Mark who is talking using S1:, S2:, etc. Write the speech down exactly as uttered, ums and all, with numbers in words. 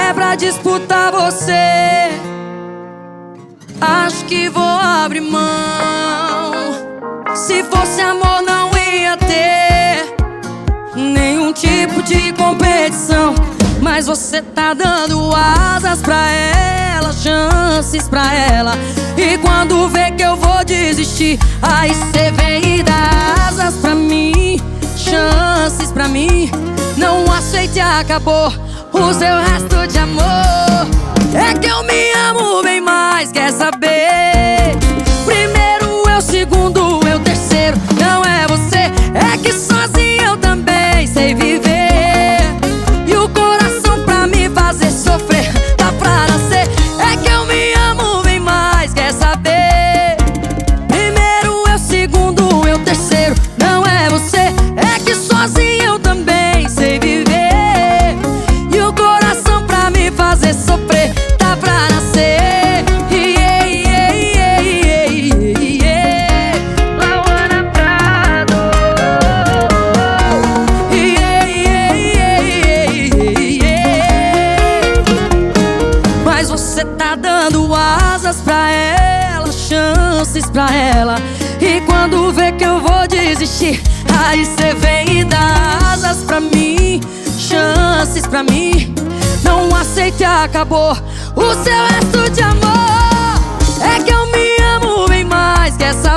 S1: é pra disputar você, acho que vou abrir mão. Se fosse amor não ia ter nenhum tipo de competição, mas você tá dando asas pra ela, chances pra ela. E quando vê que eu vou desistir, aí cê vem e dá asas pra mim, chances pra mim. Não aceite, acabou o seu resto de amor. É que eu me amo bem mais, quer saber? Primeiro eu, segundo eu, terceiro não é você. É que sozinho eu também sei viver, e o coração pra me fazer sofrer dá pra nascer. É que eu me amo bem mais, quer saber? Primeiro eu, segundo eu, terceiro não é você. É que sozinho eu também sei viver, e o coração pra me fazer sofrer dá pra nascer. Yeah, yeah, yeah, yeah, yeah. Lauana Prado. Yeah, yeah, yeah, yeah, yeah. Mas você tá dando asas pra ela, chances pra ela. E quando vê que eu vou desistir, aí cê vem e dá asas pra mim, chances pra mim. Não aceite, acabou o seu resto de amor. É que eu me amo bem mais, quer saber?